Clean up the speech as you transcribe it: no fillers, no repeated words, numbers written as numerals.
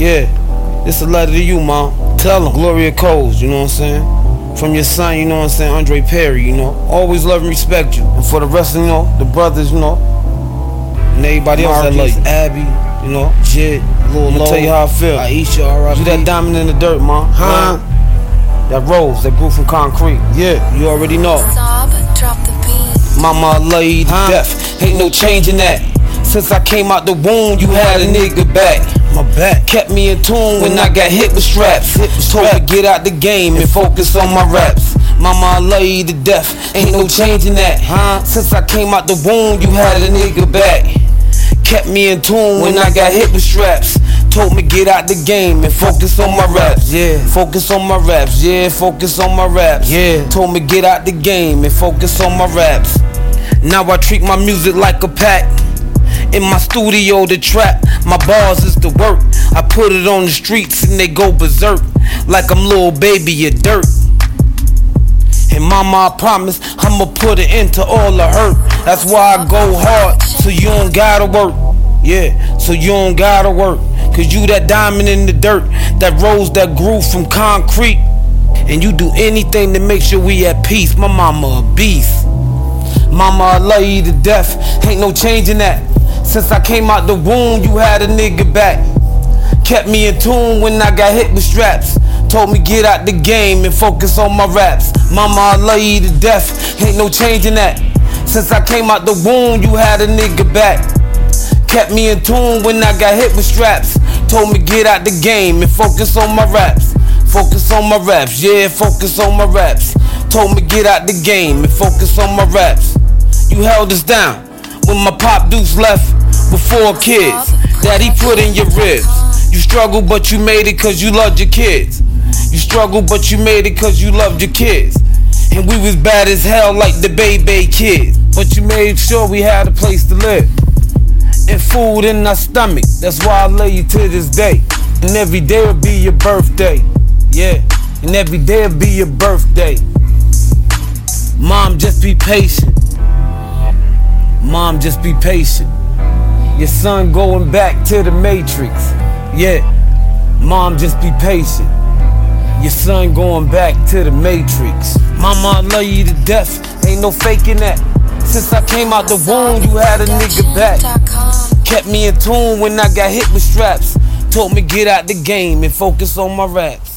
Yeah, this a letter to you, Mom. Tell him. Gloria Coles, you know what I'm saying? From your son, you know what I'm saying, Andre Perry, you know. Always love and respect you. And for the rest of, you know, the brothers, you know, and everybody else that love you. Abby, you know, Jit, Lil Lo. I'ma tell you how I feel. Aisha, R.I.P. You that diamond in the dirt, Mom. Huh? That rose that grew from concrete. Yeah, you already know. Mama, I love you to death. Ain't no changing that. Since I came out the womb, you had a nigga back. My back kept me in tune when I got hit with straps. Told me get out the game and focus on my raps. Mama, I love you to death. Ain't no changing that. Since I came out the womb, you had a nigga back. Kept me in tune when I got hit with straps. Told me get out the game and focus on my raps. Yeah, focus on my raps. Yeah, focus on my raps. Yeah, told me get out the game and focus on my raps. Now I treat my music like a pack. In my studio to trap, my bars is to work. I put it on the streets and they go berserk like I'm Lil Baby of dirt. And mama, I promise I'ma put an end to all the hurt. That's why I go hard, so you don't gotta work. Yeah, so you don't gotta work. Cause you that diamond in the dirt, that rose that grew from concrete. And you do anything to make sure we at peace. My mama a beast. Mama, I love you to death. Ain't no changing that. Since I came out the womb, you had a nigga back. Kept me in tune when I got hit with straps. Told me get out the game and focus on my raps. Mama, I love you to death. Ain't no changing that. Since I came out the womb, you had a nigga back. Kept me in tune when I got hit with straps. Told me get out the game and focus on my raps. Focus on my raps, yeah, focus on my raps. Told me get out the game and focus on my raps. You held us down when my pop Deuce left with 4 kids that he put in your ribs. You struggled but you made it cause you loved your kids. You struggled but you made it cause you loved your kids. And we was bad as hell like the Bay kids. But you made sure we had a place to live and food in our stomach. That's why I love you to this day. And every day will be your birthday. Yeah, and every day will be your birthday. Mom, just be patient. Mom, just be patient. Your son going back to the Matrix. Yeah, Mom, just be patient. Your son going back to the Matrix. Mama, I love you to death. Ain't no faking that. Since I came out the womb, you had a nigga back. Kept me in tune when I got hit with straps. Told me get out the game and focus on my raps.